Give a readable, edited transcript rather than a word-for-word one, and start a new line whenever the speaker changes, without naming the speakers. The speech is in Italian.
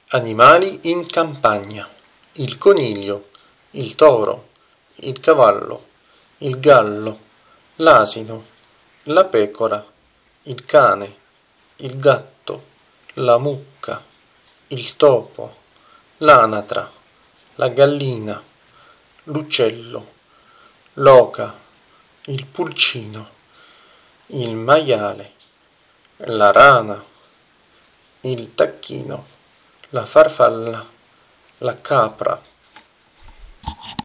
Animali in campagna. Il coniglio, il toro, il cavallo, il gallo, l'asino, la pecora, il cane, il gatto, la mucca, il topo, l'anatra, la gallina, l'uccello, l'oca, il pulcino, il maiale, la rana, il tacchino, la farfalla, la capra.